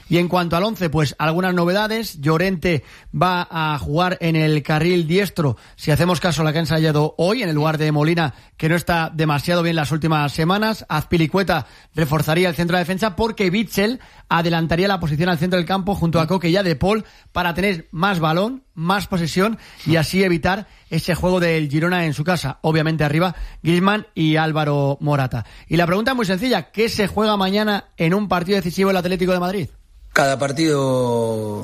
Y en cuanto al 11, pues algunas novedades. Llorente va a jugar en el carril diestro, si hacemos caso a la que ha ensayado hoy, en el lugar de Molina, que no está demasiado bien las últimas semanas. Azpilicueta reforzaría el centro de defensa porque Witsel adelantaría la posición al centro del campo junto a Coque y a De Paul para tener más balón, más posesión y así evitar ese juego del Girona en su casa. Obviamente arriba Griezmann y Álvaro Morata. Y la pregunta es muy sencilla: ¿qué se juega mañana en un partido decisivo el Atlético de Madrid? Cada partido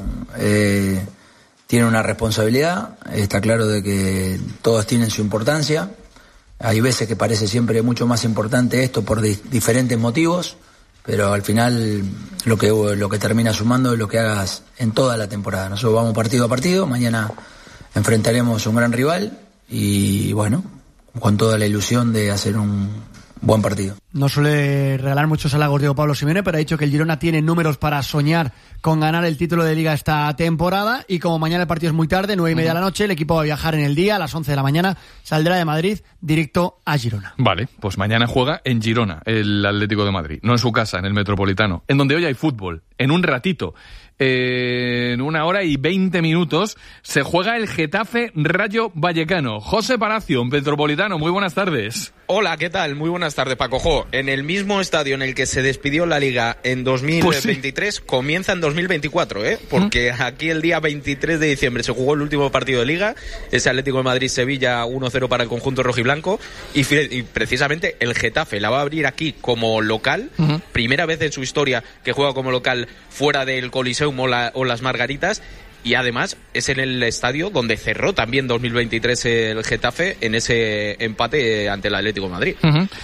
tiene una responsabilidad. Está claro de que todos tienen su importancia. Hay veces que parece siempre mucho más importante esto por diferentes motivos, pero al final lo que termina sumando es lo que hagas en toda la temporada. Nosotros vamos partido a partido, mañana enfrentaremos a un gran rival y bueno, con toda la ilusión de hacer un buen partido. No suele regalar muchos halagos Diego Pablo Simeone, pero ha dicho que el Girona tiene números para soñar con ganar el título de Liga esta temporada, y como mañana el partido es muy tarde, 9:30 de la noche, el equipo va a viajar en el día, a las 11 de la mañana, saldrá de Madrid directo a Girona. Vale, pues mañana juega en Girona el Atlético de Madrid, no en su casa, en el Metropolitano, en donde hoy hay fútbol, en un ratito. En 1 hora y 20 minutos se juega el Getafe Rayo Vallecano. José Palacio, Metropolitano, muy buenas tardes. Hola, ¿qué tal? Muy buenas tardes, Paco Jo. En el mismo estadio en el que se despidió la Liga en 2023, comienza en 2024, porque aquí el día 23 de diciembre se jugó el último partido de Liga, ese Atlético de Madrid-Sevilla 1-0 para el conjunto rojiblanco, y precisamente el Getafe la va a abrir aquí como local, primera vez en su historia que juega como local fuera del Coliseum o las Margaritas. Y además es en el estadio donde cerró también 2023 el Getafe en ese empate ante el Atlético de Madrid.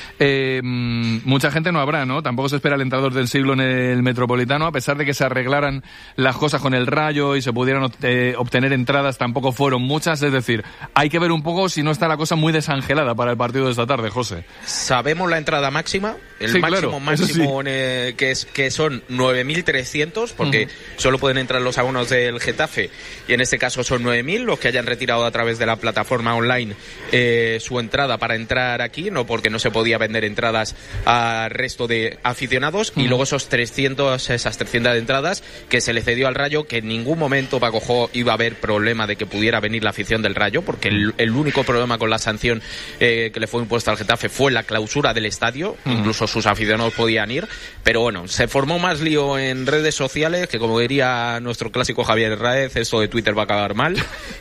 Mucha gente no habrá, ¿no? Tampoco se espera el entrador del siglo en el Metropolitano, a pesar de que se arreglaran las cosas con el Rayo y se pudieran obtener entradas, tampoco fueron muchas. Es decir, hay que ver un poco si no está la cosa muy desangelada para el partido de esta tarde, José. Sabemos la entrada máxima, sí, máximo sí. Que son 9.300, porque solo pueden entrar los abonos del Getafe, y en este caso son 9.000 los que hayan retirado a través de la plataforma online su entrada para entrar aquí, no porque no se podía vender entradas al resto de aficionados, y luego esas 300 entradas que se le cedió al Rayo, que en ningún momento, Paco Jo, iba a haber problema de que pudiera venir la afición del Rayo, porque el único problema con la sanción que le fue impuesta al Getafe fue la clausura del estadio, incluso sus aficionados podían ir, pero bueno, se formó más lío en redes sociales, que como diría nuestro clásico Javier Raez, esto de Twitter va a acabar mal,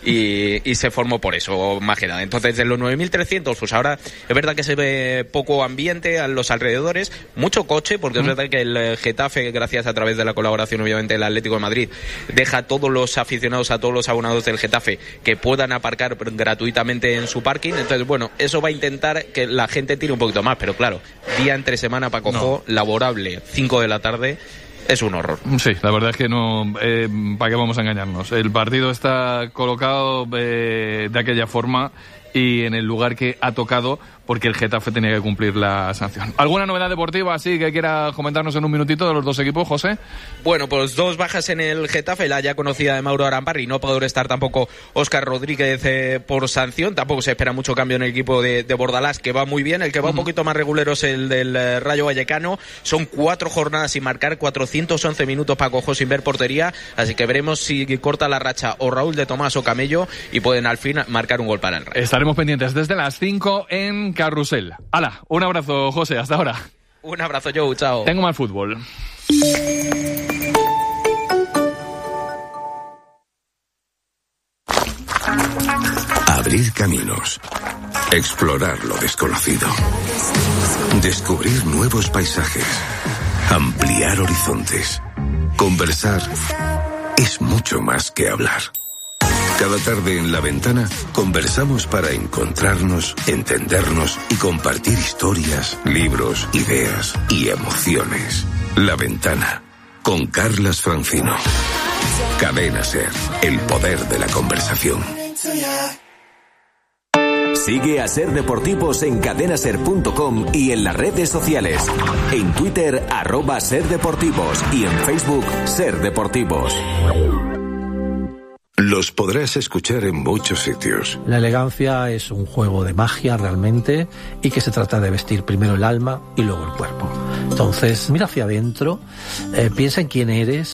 y se formó por eso, más que nada. Entonces, de los 9.300, pues ahora es verdad que se ve poco ambiente a los alrededores, mucho coche, porque es verdad que el Getafe, gracias a través de la colaboración obviamente del Atlético de Madrid, deja a todos los aficionados, a todos los abonados del Getafe, que puedan aparcar gratuitamente en su parking. Entonces, bueno, eso va a intentar que la gente tire un poquito más, pero claro, día entre semana, Paco Jo, laborable, 5 de la tarde, es un horror. Sí, la verdad es que no, ¿para qué vamos a engañarnos? El partido está colocado de aquella forma y en el lugar que ha tocado, porque el Getafe tenía que cumplir la sanción. ¿Alguna novedad deportiva así que quiera comentarnos en un minutito de los dos equipos, José? Bueno, pues 2 bajas en el Getafe, la ya conocida de Mauro Aramparri, no podrá estar tampoco Óscar Rodríguez por sanción, tampoco se espera mucho cambio en el equipo de Bordalás, que va muy bien. El que va un poquito más regulero es el del Rayo Vallecano, son 4 jornadas sin marcar, 411 minutos para Cojo sin ver portería, así que veremos si corta la racha o Raúl de Tomás o Camello y pueden al fin marcar un gol para el Rayo. Estaremos pendientes desde las 5 en Carrusel. ¡Hala! Un abrazo, José, hasta ahora. Un abrazo, Joe, chao. Tengo más fútbol. Abrir caminos, explorar lo desconocido, descubrir nuevos paisajes, ampliar horizontes. Conversar es mucho más que hablar. Cada tarde en La Ventana conversamos para encontrarnos, entendernos y compartir historias, libros, ideas y emociones. La Ventana, con Carlas Francino. Cadena SER, el poder de la conversación. Sigue a Ser Deportivos en cadenaser.com y en las redes sociales. En Twitter, @SerDeportivos y en Facebook, Ser Deportivos. Los podrás escuchar en muchos sitios. La elegancia es un juego de magia realmente, y que se trata de vestir primero el alma y luego el cuerpo. Entonces, mira hacia adentro, piensa en quién eres,